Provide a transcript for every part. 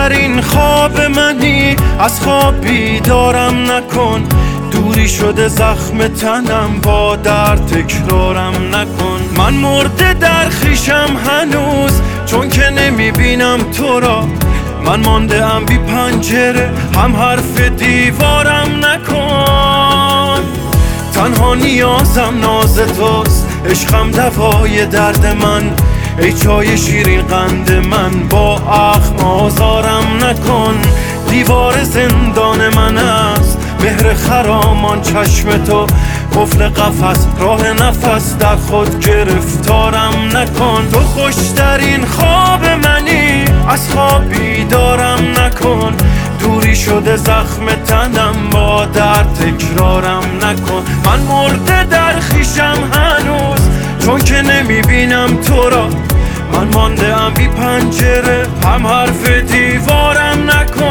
خوشترین خواب منی، از خواب بیدارم نکن. دوری شده زخم تنم، با درد تکرارم نکن. من مرده در خویشم هنوز، چون که نمیبینم تو را. من مانده ام بی پنجره، هم حرف دیوارم نکن. تنها نیازم ناز توست، عشقم دوای درد من. ای چای شیرین قند من، با اخم آزارم نکن. دیوار زندان من است، مهر خرامان چشم تو. قفل قفس، راه نفس، در خود گرفتارم نکن. تو خوشترین خواب منی، از خواب بیدارم نکن. دوری شده زخم تنم، با درد تکرارم نکن. من مرده در خویشم هنوز، چون که نمیبینم تو را. من مانده ام بی پنجره، هم حرف دیوارم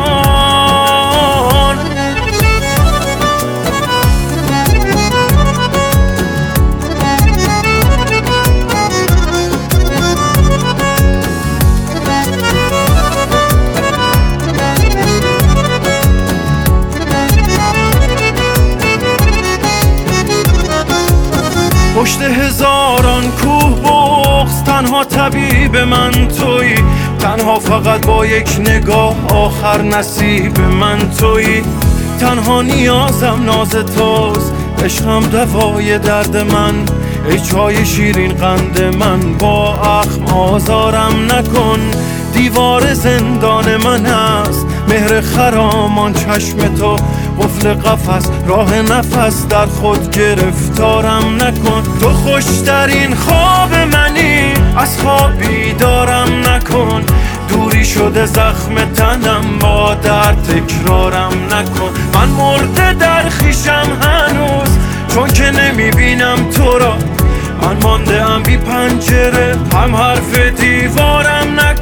نکن. پشت هزاران کوه بغض، تنها طبیب من تویی. تنها فقط با یک نگاه، آخر نصیب من تویی. تنها نیازم ناز توست، عشقم دوای درد من. ای چای شیرین قند من، با اخم آزارم نکن. دیوار زندان من است، مهر خرامان چشم تو. قفل قفس، راه نفس، در خود گرفتارم نکن. تو خوشترین خواب منی، از خواب بیدارم نکن. دوری شده زخم تنم، با درد تکرارم نکن. من مرده در خویشم هنوز، چون که نمیبینم تو را. من مانده ام بی پنجره، هم حرف دیوارم نکن.